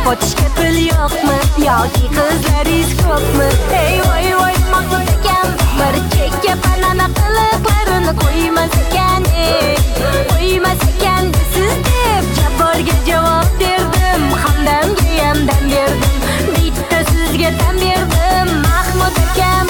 botishga pul yo'qmi yoki qizlaringiz ko'pmi? Ey voy voy Mahmud akam, bir chekka banana qiliqlarini qo'ymas ekan, qo'ymas ekan siz deb Jabborga javob berdim, hamdamga ham dam berdim, bitta sizga dam berdim Mahmud akam.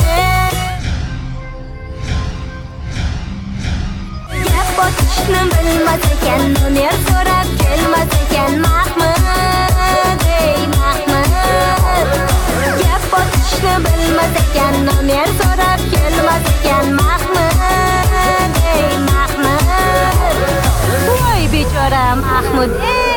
Gap botishni bilmas ekan, nomer so'rab kelmas ekan Mahmud, ey Mahmud. Gap botishni bilmas ekan, nomer so'rab kelmas ekan Mahmud, ey Mahmud. Voy bechora Mahmud,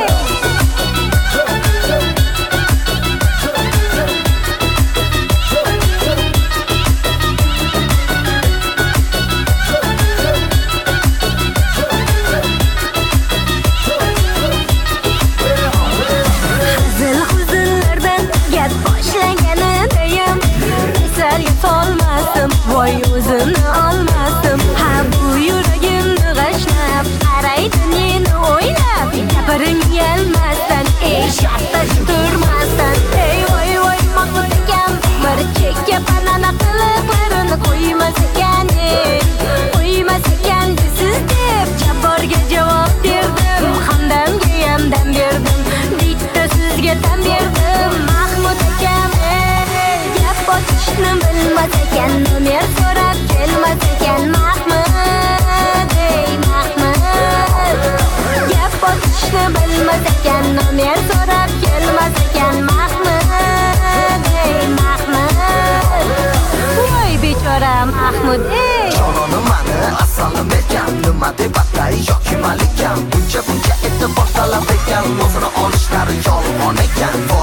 voy o'zimni olmasdim, ha bu yuragimni g'ashnab qaraydi meni o'ylab, gapirim yelmasdan, ey shartlash turmasdan. Ey voy voy Mahmud akam, bir chekka banana qiliqlarini qo'ymas ekan, qo'ymas ekan siz deb Jabborga javob berdim, hamdamga ham dam berdim, bitta sizga dam berdim Mahmud akam. Gap botishni bilmas ekan, nomer so'rab kelmas ekan Mahmud, ey Mahmud. Gap botishni bilmas ekan, nomer so'rab kelmas ekan Mahmud, ey Mahmud. Voy bechora Mahmud, jononim mani asalim ekan, nima deb atay yoki malikam, buncha e'tibor talab ekan, o'zini olishlari yolg'on ekan.